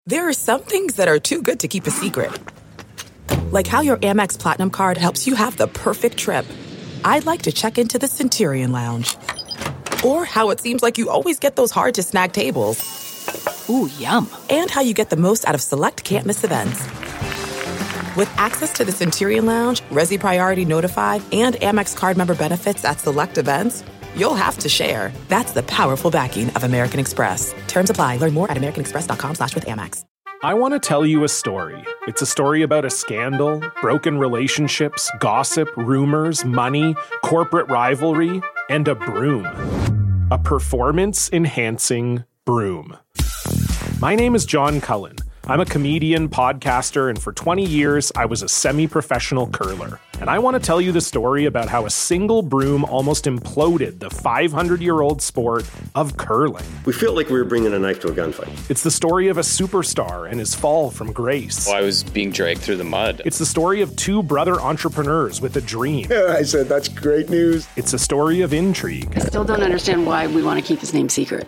There are some things that are too good to keep a secret. Like how your Amex Platinum card helps you have the perfect trip. I'd like to check into the Centurion Lounge. Or how it seems like you always get those hard-to-snag tables. Ooh, yum. And how you get the most out of select can't-miss events. With access to the Centurion Lounge, Resi Priority Notified, and Amex card member benefits at select events, you'll have to share. That's the powerful backing of American Express. Terms apply. Learn more at americanexpress.com/withAmex. I want to tell you a story. It's a story about a scandal, broken relationships, gossip, rumors, money, corporate rivalry, and a broom. A performance-enhancing broom. My name is John Cullen. I'm a comedian, podcaster, and for 20 years, I was a semi-professional curler. And I want to tell you the story about how a single broom almost imploded the 500-year-old sport of curling. We feel like we were bringing a knife to a gunfight. It's the story of a superstar and his fall from grace. Well, I was being dragged through the mud. It's the story of two brother entrepreneurs with a dream. I said, that's great news. It's a story of intrigue. I still don't understand why we want to keep his name secret.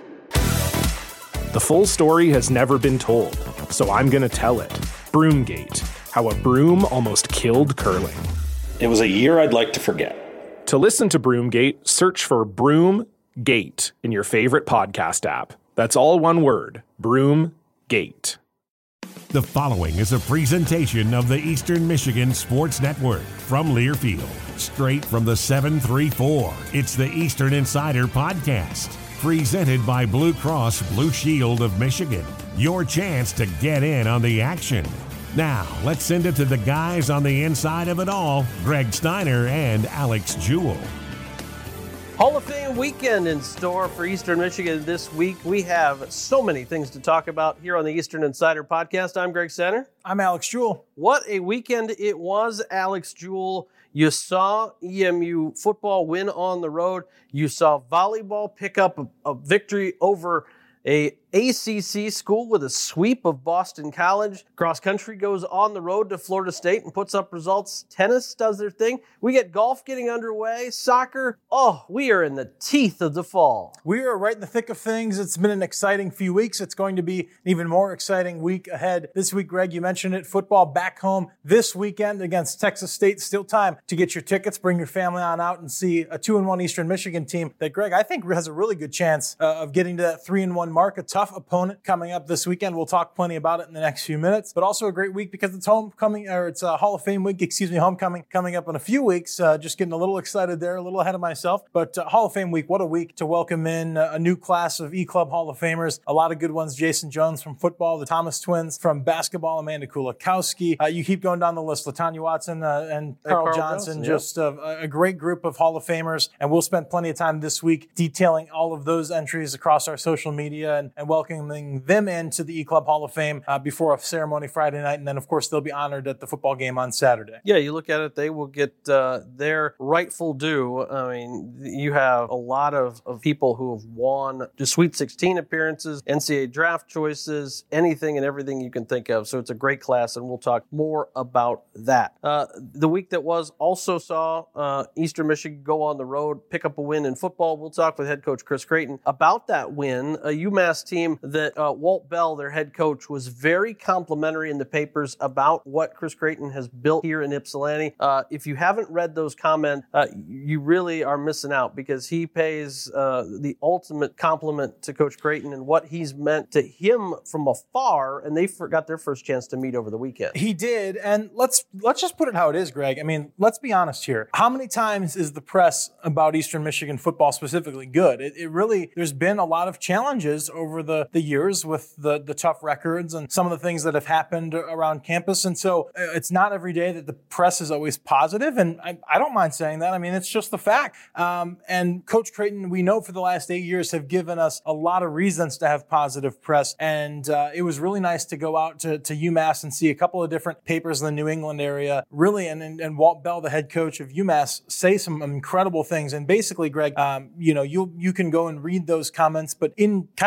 The full story has never been told, so I'm going to tell it. Broomgate, how a broom almost killed curling. It was a year I'd like to forget. To listen to Broomgate, search for Broomgate in your favorite podcast app. That's all one word, Broomgate. The following is a presentation of the Eastern Michigan Sports Network from Learfield. Straight from the 734, it's the Eastern Insider Podcast. Presented by Blue Cross Blue Shield of Michigan. Your chance to get in on the action. Now, let's send it to the guys on the inside of it all, Greg Steiner and Alex Jewell. Hall of Fame weekend in store for Eastern Michigan this week. We have so many things to talk about here on the Eastern Insider Podcast. I'm Greg Steiner. I'm Alex Jewell. What a weekend it was, Alex Jewell. You saw EMU football win on the road. You saw volleyball pick up a victory over a ACC school with a sweep of Boston College. Cross country goes on the road to Florida State and puts up results. Tennis does their thing. We get golf getting underway. Soccer. Oh, we are in the teeth of the fall. We are right in the thick of things. It's been an exciting few weeks. It's going to be an even more exciting week ahead. This week, Greg, you mentioned it. Football back home this weekend against Texas State. Still time to get your tickets. Bring your family on out and see a 2-1 Eastern Michigan team that, Greg, I think has a really good chance of getting to that 3-1 mark. A tough opponent coming up this weekend. We'll talk plenty about it in the next few minutes, but also a great week because it's Hall of Fame week, homecoming coming up in a few weeks. Just getting a little excited there, a little ahead of myself, but Hall of Fame week, what a week to welcome in a new class of E-Club Hall of Famers. A lot of good ones. Jason Jones from football, the Thomas twins from basketball, Amanda Kulikowski. You keep going down the list. LaTanya Watson and Carl Johnson, just a great group of Hall of Famers, and we'll spend plenty of time this week detailing all of those entries across our social media and welcoming them into the E-Club Hall of Fame before a ceremony Friday night, and then, of course, they'll be honored at the football game on Saturday. Yeah, you look at it, they will get their rightful due. I mean, you have a lot of people who have won the Sweet 16 appearances, NCAA draft choices, anything and everything you can think of. So it's a great class, and we'll talk more about that. The week that was also saw Eastern Michigan go on the road, pick up a win in football. We'll talk with head coach Chris Creighton about that win, a UMass team that Walt Bell, their head coach, was very complimentary in the papers about what Chris Creighton has built here in Ypsilanti. If you haven't read those comments, you really are missing out because he pays the ultimate compliment to Coach Creighton and what he's meant to him from afar, and they got their first chance to meet over the weekend. He did, and let's just put it how it is, Greg. I mean, let's be honest here. How many times is the press about Eastern Michigan football specifically good? It really, there's been a lot of challenges over the years with the tough records and some of the things that have happened around campus. And so it's not every day that the press is always positive. And I don't mind saying that. I mean, it's just the fact. And Coach Creighton, we know for the last 8 years, have given us a lot of reasons to have positive press. And it was really nice to go out to UMass and see a couple of different papers in the New England area, really. And Walt Bell, the head coach of UMass, say some incredible things. And basically, Greg, you can go and read those comments, but in kind of just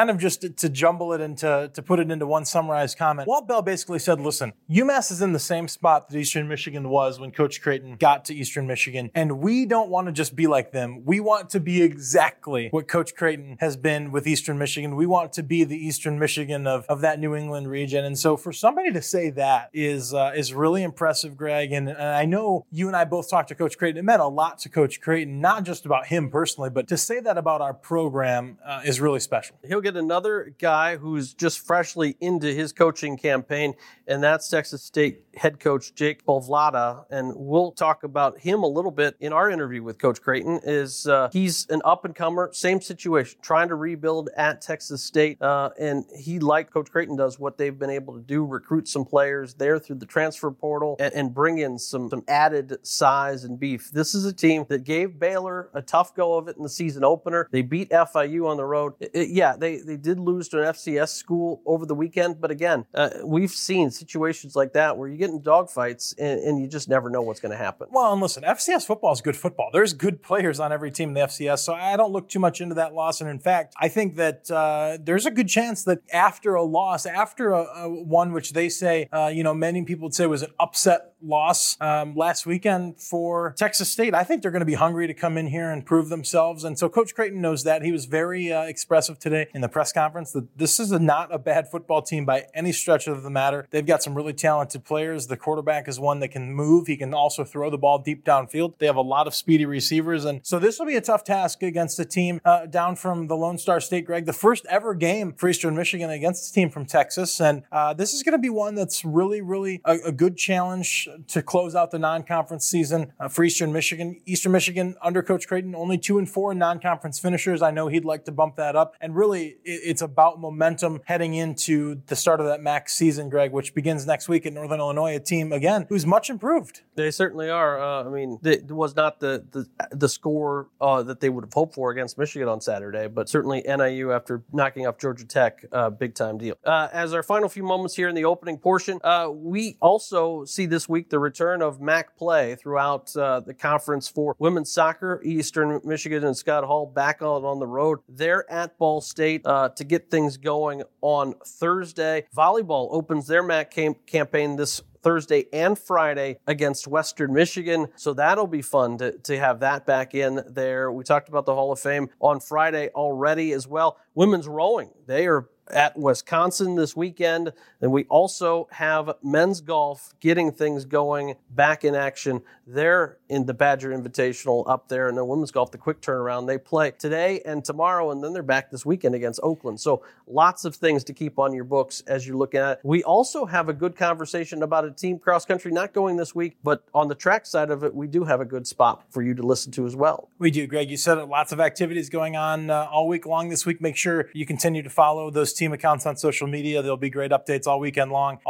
to jumble it and to put it into one summarized comment, Walt Bell basically said, listen, UMass is in the same spot that Eastern Michigan was when Coach Creighton got to Eastern Michigan, and we don't want to just be like them. We want to be exactly what Coach Creighton has been with Eastern Michigan. We want to be the Eastern Michigan of that New England region. And so for somebody to say that is really impressive, Greg. And I know you and I both talked to Coach Creighton. It meant a lot to Coach Creighton, not just about him personally, but to say that about our program is really special. He'll get another guy who's just freshly into his coaching campaign, and that's Texas State head coach Jake Bovlada. And we'll talk about him a little bit in our interview with Coach Creighton. He's an up-and-comer, same situation, trying to rebuild at Texas State. And he, like Coach Creighton does, what they've been able to do, recruit some players there through the transfer portal and bring in some added size and beef. This is a team that gave Baylor a tough go of it in the season opener. They beat FIU on the road. They did lose to an FCS school over the weekend, but again, we've seen situations like that where you get in dogfights and you just never know what's going to happen. Well, and listen, FCS football is good football. There's good players on every team in the FCS, so I don't look too much into that loss. And in fact, I think that there's a good chance that after a loss, after a one which they say, many people would say was an upset loss last weekend for Texas State, I think they're going to be hungry to come in here and prove themselves. And so Coach Creighton knows that. He was very expressive today in the press conference that this is not a bad football team by any stretch of the matter. They've got some really talented players. The quarterback is one that can move. He can also throw the ball deep downfield. They have a lot of speedy receivers. And so this will be a tough task against a team down from the Lone Star State, Greg, the first ever game for Eastern Michigan against a team from Texas. And this is going to be one that's really, really a good challenge to close out the non-conference season for Eastern Michigan. Eastern Michigan under Coach Creighton, only 2-4 in non-conference finishers. I know he'd like to bump that up. And really, it's about momentum heading into the start of that MAC season, Greg, which begins next week at Northern Illinois, a team, again, who's much improved. They certainly are. It was not the score that they would have hoped for against Michigan on Saturday, but certainly NIU, after knocking off Georgia Tech, big-time deal. As our final few moments here in the opening portion, we also see this week the return of MAC play throughout the conference for women's soccer. Eastern Michigan and Scott Hall back on the road. They're at Ball State to get things going on Thursday. Volleyball opens their MAC campaign this Thursday and Friday against Western Michigan. So that'll be fun to have that back in there. We talked about the Hall of Fame on Friday already as well. Women's rowing, they are at Wisconsin this weekend. And we also have men's golf getting things going back in action. They're in the Badger Invitational up there. And then women's golf, the quick turnaround, they play today and tomorrow, and then they're back this weekend against Oakland. So lots of things to keep on your books as you're looking at it. We also have a good conversation about a team cross country not going this week, but on the track side of it, we do have a good spot for you to listen to as well. We do, Greg. You said it, lots of activities going on all week long this week. Make sure you continue to follow those team accounts on social media. There'll be great updates all week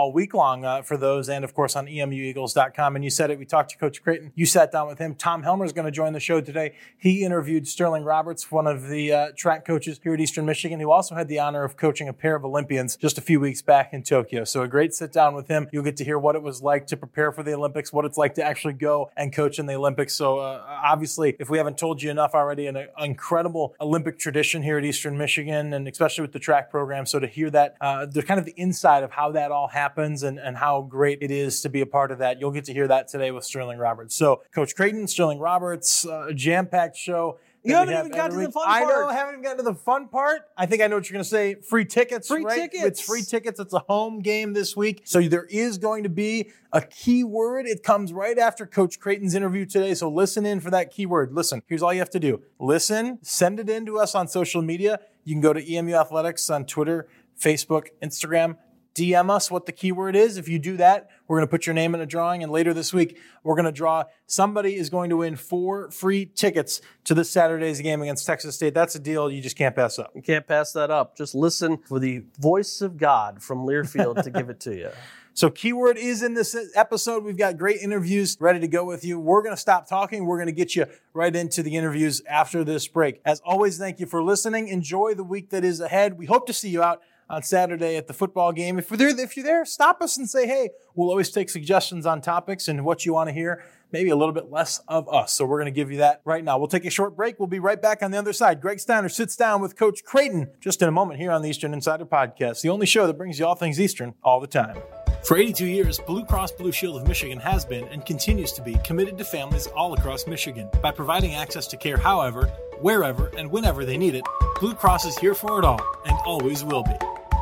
long for those, and of course on emueagles.com. And you said it, we talked to Coach Creighton. You sat down with him. Tom Helmer is going to join the show today. He interviewed Sterling Roberts, one of the track coaches here at Eastern Michigan, who also had the honor of coaching a pair of Olympians just a few weeks back in Tokyo. So a great sit down with him. You'll get to hear what it was like to prepare for the Olympics, what it's like to actually go and coach in the Olympics. So obviously, if we haven't told you enough already, an incredible Olympic tradition here at Eastern Michigan, and especially with the track program. So to hear that, the kind of the inside of how that all happens and how great it is to be a part of that, you'll get to hear that today with Sterling Roberts. So Coach Creighton, Sterling Roberts, a jam-packed show. You haven't even gotten to the fun part. I know, haven't even gotten to the fun part. I think I know what you're going to say. Free tickets, right? Tickets. It's free tickets. It's a home game this week. So there is going to be a keyword. It comes right after Coach Creighton's interview today. So listen in for that keyword. Listen, here's all you have to do. Listen, send it in to us on social media. You can go to EMU Athletics on Twitter, Facebook, Instagram. DM us what the keyword is. If you do that, we're going to put your name in a drawing. And later this week, we're going to draw. Somebody is going to win 4 free tickets to this Saturday's game against Texas State. That's a deal you just can't pass up. You can't pass that up. Just listen for the voice of God from Learfield to give it to you. So keyword is in this episode. We've got great interviews ready to go with you. We're going to stop talking. We're going to get you right into the interviews after this break. As always, thank you for listening. Enjoy the week that is ahead. We hope to see you out on Saturday at the football game. If you're there, stop us and say, hey, we'll always take suggestions on topics and what you want to hear. maybe a little bit less of us. So we're going to give you that right now. We'll take a short break. We'll be right back on the other side. Greg Steiner sits down with Coach Creighton just in a moment here on the Eastern Insider Podcast, the only show that brings you all things Eastern all the time. For 82 years, Blue Cross Blue Shield of Michigan has been and continues to be committed to families all across Michigan. By providing access to care however, wherever, and whenever they need it, Blue Cross is here for it all and always will be.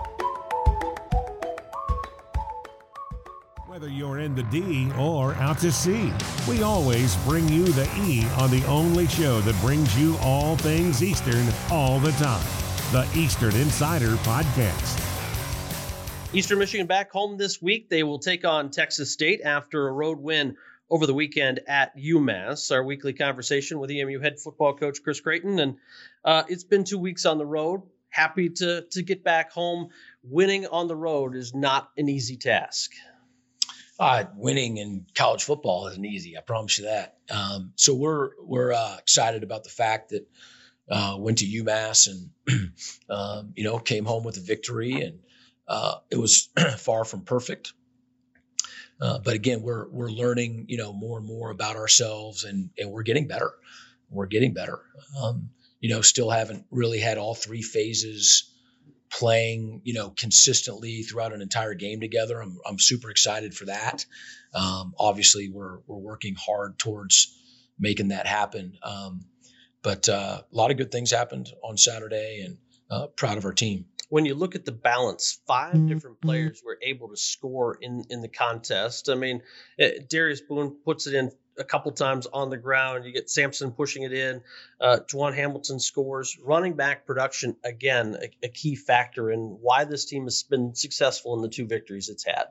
Whether you're in the D or out to sea, we always bring you the E on the only show that brings you all things Eastern all the time, the Eastern Insider Podcast. Eastern Michigan back home this week. They will take on Texas State after a road win over the weekend at UMass. Our weekly conversation with EMU head football coach Chris Creighton. And it's been 2 weeks on the road. Happy to get back home. Winning on the road is not an easy task. Winning in college football isn't easy. I promise you that. So we're excited about the fact that went to UMass and came home with a victory, and it was far from perfect. But again, we're learning more and more about ourselves, and we're getting better. We're getting better. Still haven't really had all three phases playing, consistently throughout an entire game together. I'm super excited for that. Obviously, we're working hard towards making that happen. But a lot of good things happened on Saturday, and proud of our team. When you look at the balance, 5 different players were able to score in the contest. I mean, Darius Boone puts it in a couple times on the ground. You get Sampson pushing it in. Juwan Hamilton scores. Running back production, again, a key factor in why this team has been successful in the 2 victories it's had.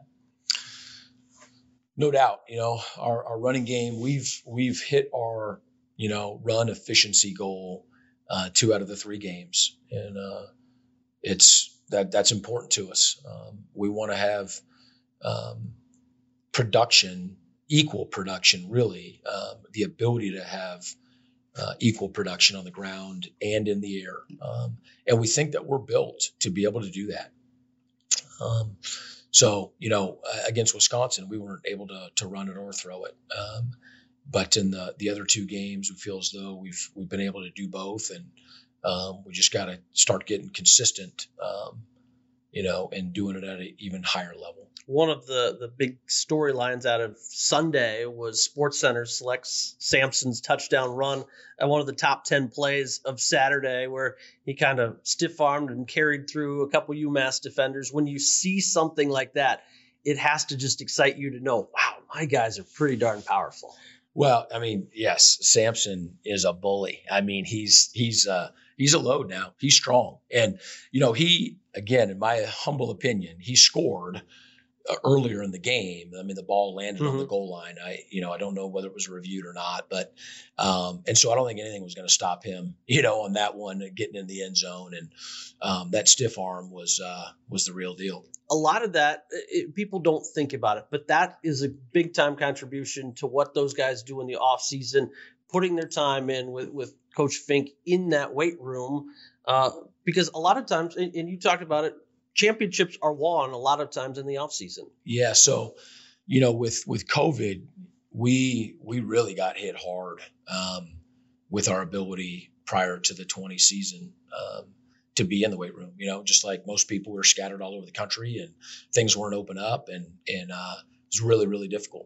No doubt. Our running game, we've hit our, run efficiency goal 2 out of the 3 games. And that's important to us. We want to have production, equal production, really, the ability to have equal production on the ground and in the air. And we think that we're built to be able to do that. Against Wisconsin, we weren't able to run it or throw it. But in the other 2 games, we feel as though we've been able to do both, and we just got to start getting consistent, and doing it at an even higher level. One of the big storylines out of Sunday was SportsCenter selects Sampson's touchdown run at one of the top 10 plays of Saturday, where he kind of stiff-armed and carried through a couple UMass defenders. When you see something like that, it has to just excite you to know, wow, my guys are pretty darn powerful. Well, I mean, yes, Sampson is a bully. I mean, he's a load now. He's strong. And, he, again, in my humble opinion, he scored earlier in the game. I mean, the ball landed on the goal line. I don't know whether it was reviewed or not, but, and so I don't think anything was going to stop him, on that one, getting in the end zone. And that stiff arm was the real deal. A lot of that, people don't think about it, but that is a big time contribution to what those guys do in the off season, putting their time in with Coach Fink in that weight room, because a lot of times, and you talked about it, championships are won a lot of times in the offseason. Yeah. So, with COVID, we really got hit hard with our ability prior to the 20 season to be in the weight room. Just like most people, we were scattered all over the country and things weren't open up, and it was really, really difficult.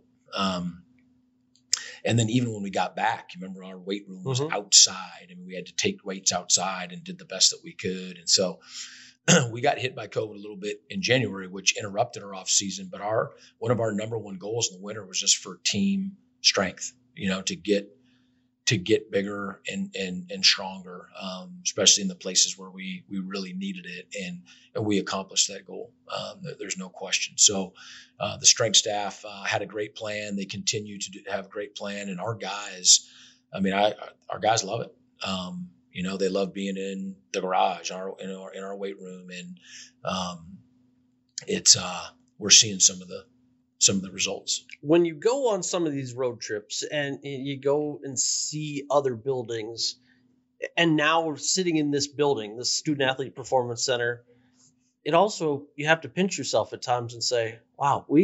And then even when we got back, remember our weight room was outside. I mean, we had to take weights outside and did the best that we could. And so we got hit by COVID a little bit in January, which interrupted our off season. But one of our number one goals in the winter was just for team strength, to get bigger and stronger, especially in the places where we really needed it. And we accomplished that goal. There's no question. So the strength staff had a great plan. They continue to have a great plan. And our guys, our guys love it. They love being in the garage, in our weight room. And we're seeing some of the results. When you go on some of these road trips and you go and see other buildings, and now we're sitting in this building, this Student Athlete Performance Center, you have to pinch yourself at times and say, wow, we've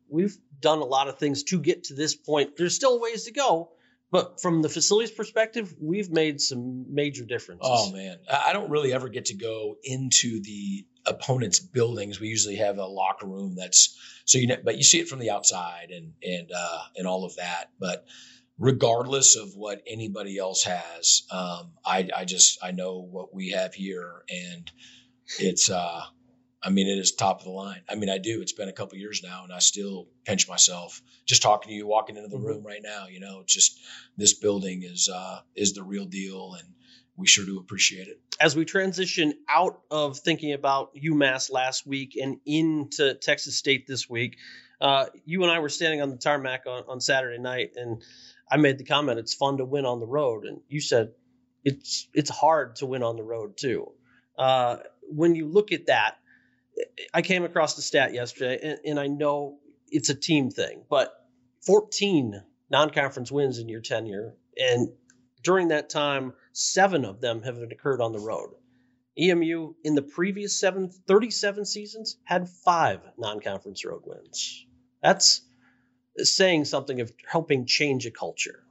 we've done a lot of things to get to this point. There's still ways to go, but from the facilities perspective, we've made some major differences. Oh man, I don't really ever get to go into the opponent's buildings. We usually have a locker room but you see it from the outside and all of that. But regardless of what anybody else has, I know what we have here, and it's it is top of the line. I do. It's been a couple of years now, and I still pinch myself just talking to you, walking into the room right now. It's just this building is the real deal, and we sure do appreciate it. As we transition out of thinking about UMass last week and into Texas State this week, you and I were standing on the tarmac on Saturday night, and I made the comment, it's fun to win on the road. And you said it's hard to win on the road too. When you look at that, I came across the stat yesterday, and I know it's a team thing, but 14 non-conference wins in your tenure, and during that time, 7 of them have occurred on the road. EMU, in the previous 37 seasons, had 5 non-conference road wins. That's saying something of helping change a culture.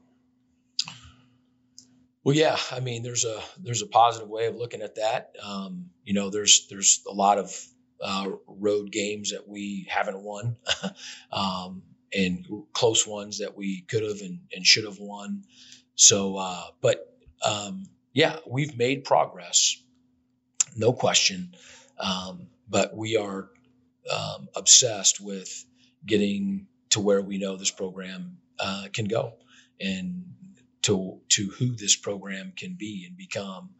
Well, yeah, there's a positive way of looking at that. There's a lot of road games that we haven't won, and close ones that we could have and should have won. So, we've made progress, no question. But we are obsessed with getting to where we know this program can go, and to who this program can be and become.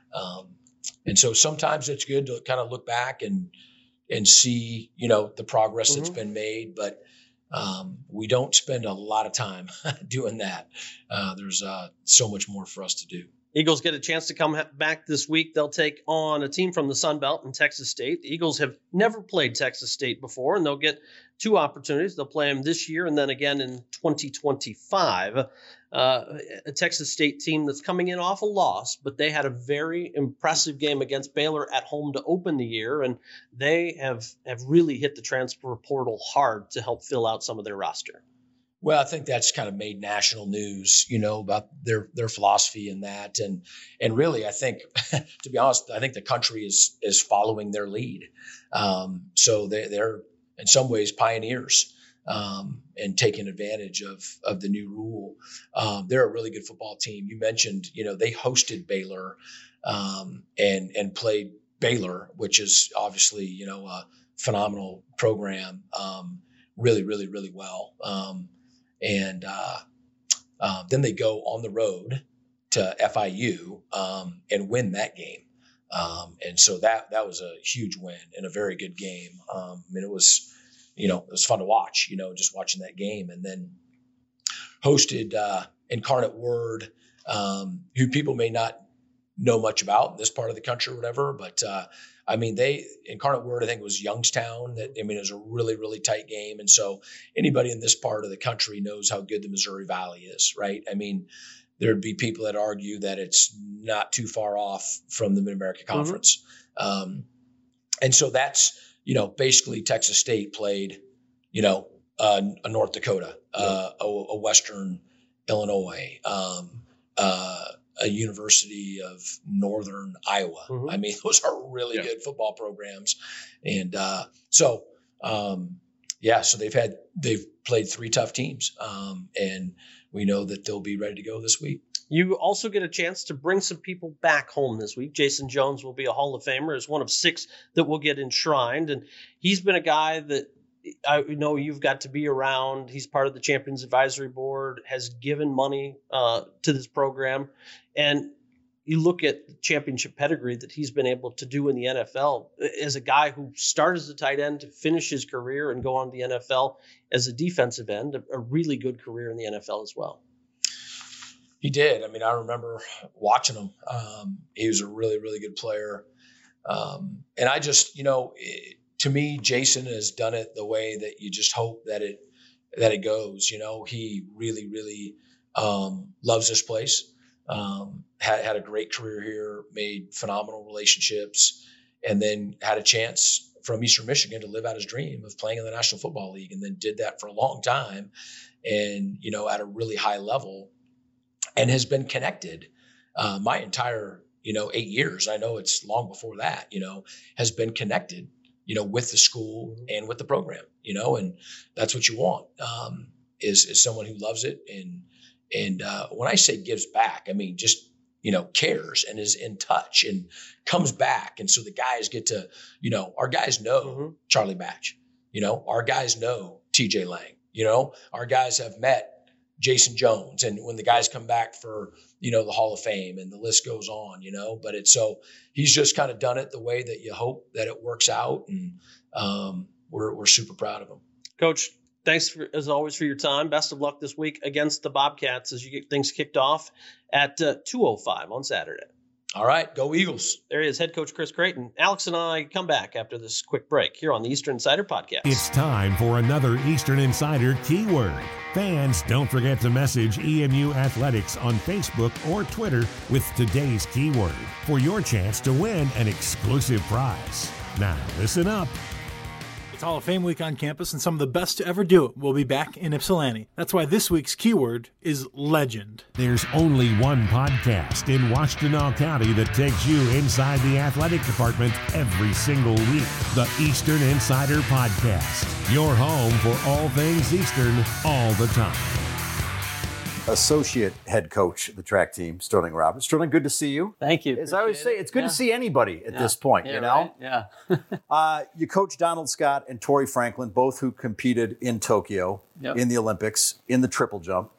And so sometimes it's good to kind of look back and see, the progress that's been made, but we don't spend a lot of time doing that. There's so much more for us to do. Eagles get a chance to come back this week. They'll take on a team from the Sun Belt in Texas State. The Eagles have never played Texas State before, and they'll get 2 opportunities. They'll play them this year and then again in 2025. A Texas State team that's coming in off a loss, but they had a very impressive game against Baylor at home to open the year, and they have really hit the transfer portal hard to help fill out some of their roster. Well, I think that's kind of made national news, about their philosophy in that. And really, I think, to be honest, I think the country is following their lead. So they're in some ways pioneers, and taking advantage of the new rule. They're a really good football team. You mentioned, they hosted Baylor, and played Baylor, which is obviously, a phenomenal program, really, really, really well. And then they go on the road to FIU and win that game. And so that was a huge win and a very good game. It was, it was fun to watch, just watching that game. And then hosted Incarnate Word, who people may not know much about in this part of the country or whatever, but Incarnate Word, I think it was Youngstown. It was a really, really tight game. And so anybody in this part of the country knows how good the Missouri Valley is, right? There'd be people that argue that it's not too far off from the Mid-America Conference. And so that's, basically Texas State played, a North Dakota, a Western Illinois, a University of Northern Iowa. Those are really good football programs. And so they've played 3 tough teams. And we know that they'll be ready to go this week. You also get a chance to bring some people back home this week. Jason Jones will be a Hall of Famer, as one of 6 that will get enshrined. And he's been a guy that I know you've got to be around. He's part of the Champions Advisory Board, has given money to this program. And you look at the championship pedigree that he's been able to do in the NFL as a guy who started as a tight end to finish his career and go on to the NFL as a defensive end, a really good career in the NFL as well. He did. I remember watching him. He was a really, really good player. And I just, to me, Jason has done it the way that you just hope that it goes. He really, really loves this place. Had a great career here, made phenomenal relationships, and then had a chance from Eastern Michigan to live out his dream of playing in the National Football League, and then did that for a long time and, at a really high level, and has been connected my entire, 8 years. I know it's long before that, has been connected, with the school and with the program, and that's what you want, is someone who loves it. And when I say gives back, I mean, just, cares and is in touch and comes back. And so the guys get to, our guys know Charlie Batch, our guys know TJ Lang, our guys have met Jason Jones. And when the guys come back for, the Hall of Fame, and the list goes on, but he's just kind of done it the way that you hope that it works out. And we're super proud of him. Coach, thanks as always for your time. Best of luck this week against the Bobcats as you get things kicked off at 2:05 on Saturday. All right, go Eagles. There he is, head coach Chris Creighton. Alex and I come back after this quick break here on the Eastern Insider Podcast. It's time for another Eastern Insider Keyword. Fans, don't forget to message EMU Athletics on Facebook or Twitter with today's keyword for your chance to win an exclusive prize. Now, listen up. It's Hall of Fame week on campus, and some of the best to ever do it will be back in Ypsilanti. That's why this week's keyword is legend. There's only one podcast in Washtenaw County that takes you inside the athletic department every single week. The Eastern Insider Podcast. Your home for all things Eastern all the time. Associate head coach of the track team, Sterling Roberts. Sterling, good to see you. Thank you. As I always say, it's good to see anybody at this point, Right? Yeah. You coach Donald Scott and Tori Franklin, both who competed in Tokyo, in the Olympics, in the triple jump.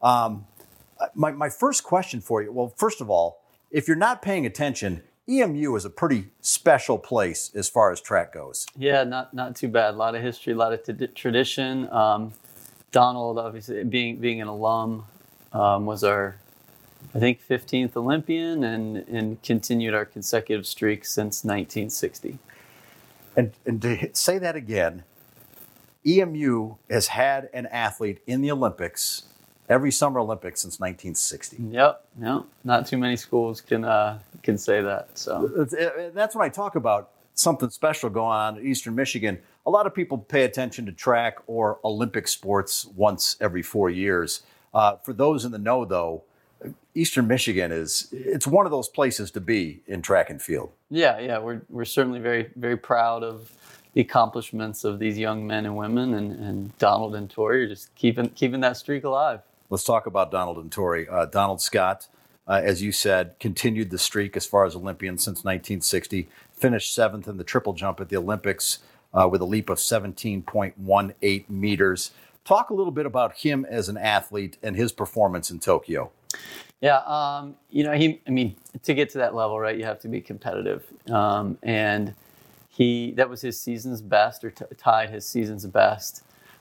My first question for you, well, first of all, if you're not paying attention, EMU is a pretty special place as far as track goes. Yeah, not too bad. A lot of history, a lot of tradition. Donald, obviously, being an alum, was our, I think, 15th Olympian and continued our consecutive streak since 1960. And to say that again, EMU has had an athlete in the Olympics, every Summer Olympics since 1960. Yep. Not too many schools can say that. So that's when I talk about something special going on at Eastern Michigan. A lot of people pay attention to track or Olympic sports once every 4 years. For those in the know, though, Eastern Michigan it's one of those places to be in track and field. Yeah, we're certainly very, very proud of the accomplishments of these young men and women, and Donald and Tori are just keeping that streak alive. Let's talk about Donald and Tori. Donald Scott, as you said, continued the streak as far as Olympians since 1960, finished 7th in the triple jump at the Olympics with a leap of 17.18 meters. Talk a little bit about him as an athlete and his performance in Tokyo. Yeah, to get to that level, right, you have to be competitive. And that was his season's best, or tied his season's best.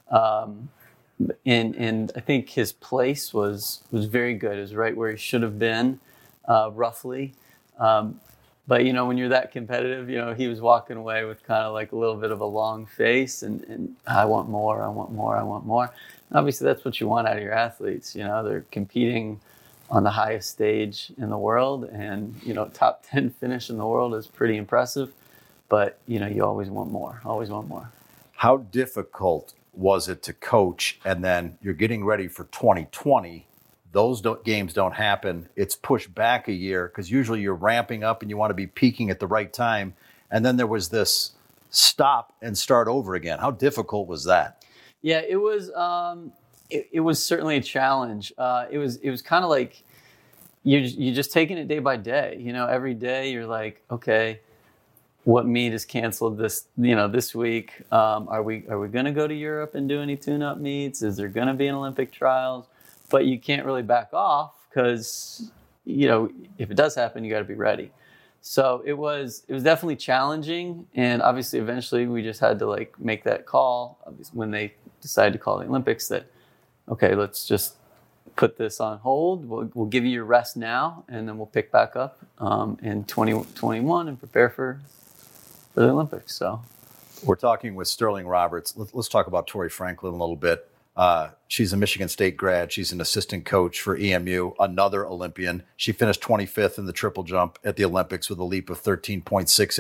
And I think his place was very good. It was right where he should have been, roughly. But, when you're that competitive, he was walking away with kind of like a little bit of a long face and I want more. And obviously, that's what you want out of your athletes. They're competing on the highest stage in the world, and, top 10 finish in the world is pretty impressive. But, you always want more, How difficult was it to coach, and then you're getting ready for 2020? Those games don't happen. It's pushed back a year because usually you're ramping up and you want to be peaking at the right time. And then there was this stop and start over again. How difficult was that? Yeah, it was. It was certainly a challenge. It was kind of like you're just taking it day by day. Every day you're like, okay, what meet is canceled this week? Are we going to go to Europe and do any tune-up meets? Is there going to be an Olympic trials? But you can't really back off because, if it does happen, you got to be ready. So it was definitely challenging. And obviously, eventually, we just had to make that call when they decided to call the Olympics that, okay, let's just put this on hold. We'll give you your rest now, and then we'll pick back up in 2021 and prepare for the Olympics. So we're talking with Sterling Roberts. Let's talk about Tori Franklin a little bit. She's a Michigan State grad. She's an assistant coach for EMU, another Olympian. She finished 25th in the triple jump at the Olympics with a leap of 13.68.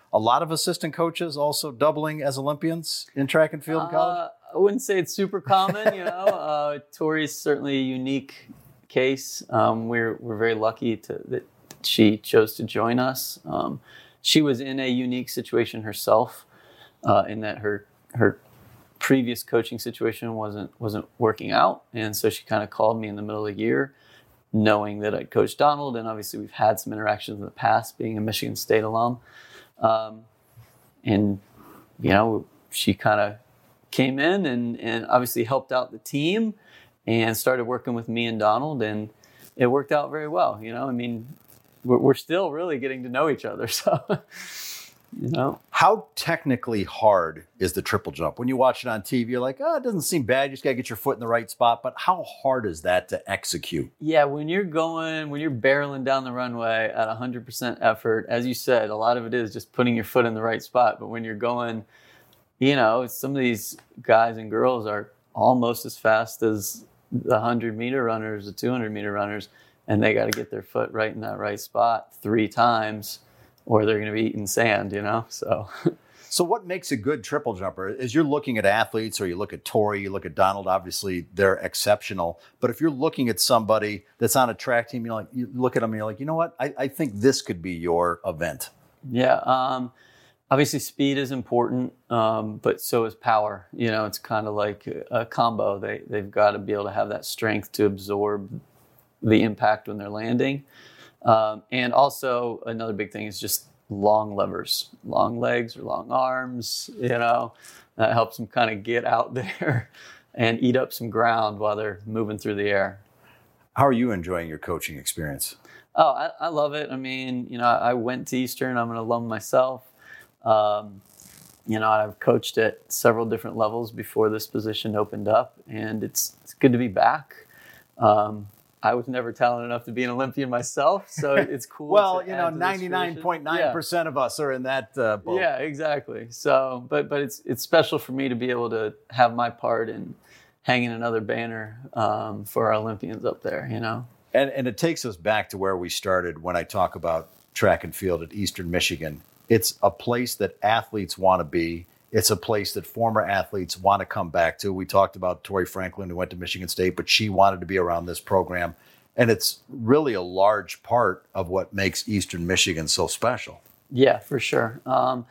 a lot of assistant coaches also doubling as Olympians in track and field in college? I wouldn't say it's super common, Tori's certainly a unique case. We're very lucky that she chose to join us. She was in a unique situation herself, in that her previous coaching situation wasn't working out, and so she kind of called me in the middle of the year, knowing that I'd coached Donald, and obviously we've had some interactions in the past, being a Michigan State alum, and she kind of came in and obviously helped out the team and started working with me and Donald, and it worked out very well. We're still really getting to know each other. So, How technically hard is the triple jump? When you watch it on TV, you're like, oh, it doesn't seem bad. You just got to get your foot in the right spot. But how hard is that to execute? Yeah, when you're barreling down the runway at 100% effort, as you said, a lot of it is just putting your foot in the right spot. But when you're going, some of these guys and girls are almost as fast as the 100-meter runners, the 200-meter runners, and they got to get their foot right in that right spot 3 times, or they're going to be eating sand, So what makes a good triple jumper? As you're looking at athletes, or you look at Tori, you look at Donald, obviously they're exceptional. But if you're looking at somebody that's on a track team, you look at them and you're like, you know what? I think this could be your event. Yeah. Obviously speed is important, but so is power. It's kind of like a combo. They've got to be able to have that strength to absorb the impact when they're landing. And also another big thing is just long levers, long legs or long arms, that helps them kind of get out there and eat up some ground while they're moving through the air. How are you enjoying your coaching experience? Oh, I love it. I went to Eastern. I'm an alum myself. I've coached at several different levels before this position opened up, and it's good to be back. I was never talented enough to be an Olympian myself, so it's cool. Well, 99.9% of us are in that boat. Yeah, exactly. So, but it's special for me to be able to have my part in hanging another banner for our Olympians up there, And it takes us back to where we started when I talk about track and field at Eastern Michigan. It's a place that athletes want to be. It's a place that former athletes want to come back to. We talked about Tori Franklin, who went to Michigan State, but she wanted to be around this program. And it's really a large part of what makes Eastern Michigan so special. Yeah, for sure.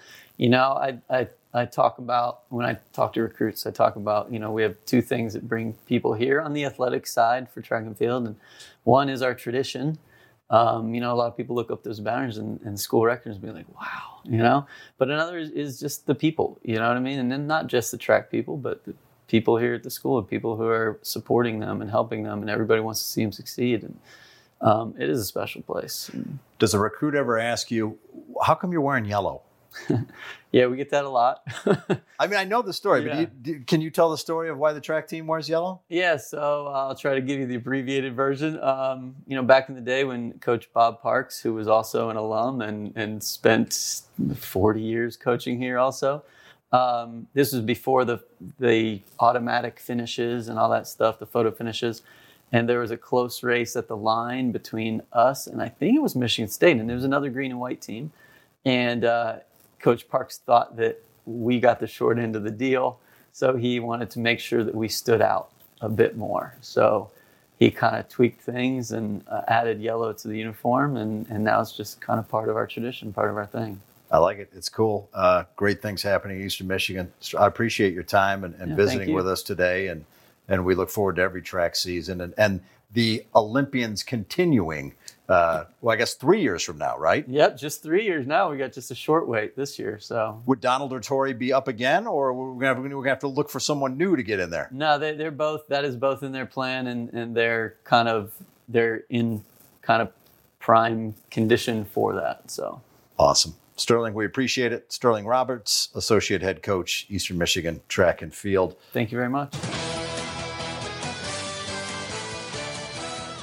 I talk about, when I talk to recruits, I talk about, we have 2 things that bring people here on the athletic side for track and field. And one is our tradition. A lot of people look up those banners and school records and be like, wow, But another is just the people, you know what I mean? And then not just the track people, but the people here at the school, people who are supporting them and helping them, and everybody wants to see them succeed. And it is a special place. Does a recruit ever ask you, how come you're wearing yellow? Yeah, we get that a lot. I know the story, but can you tell the story of why the track team wears yellow? Yeah, so I'll try to give you the abbreviated version. Back in the day when Coach Bob Parks, who was also an alum and spent 40 years coaching here also, this was before the automatic finishes and all that stuff, the photo finishes. And there was a close race at the line between us and I think it was Michigan State, and there was another green and white team. And Coach Parks thought that we got the short end of the deal, so he wanted to make sure that we stood out a bit more. So he kind of tweaked things and added yellow to the uniform, and now it's just kind of part of our tradition, part of our thing. I like it. It's cool. Great things happening in Eastern Michigan. I appreciate your time and visiting with us today, and we look forward to every track season and the Olympians continuing. I guess 3 years from now, right? Yep, just 3 years now. We got just a short wait this year. So would Donald or Tori be up again, or we're gonna have to look for someone new to get in there? No, they're both. That is both in their plan, and they're in kind of prime condition for that. So awesome, Sterling. We appreciate it. Sterling Roberts, Associate Head Coach, Eastern Michigan Track and Field. Thank you very much.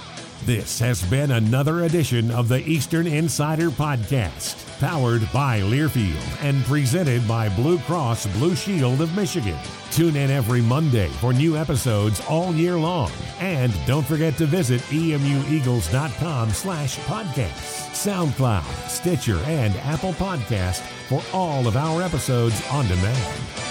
This has been another edition of the Eastern Insider Podcast, powered by Learfield and presented by Blue Cross Blue Shield of Michigan. Tune in every Monday for new episodes all year long. And don't forget to visit emueagles.com/podcasts, SoundCloud, Stitcher, and Apple Podcast for all of our episodes on demand.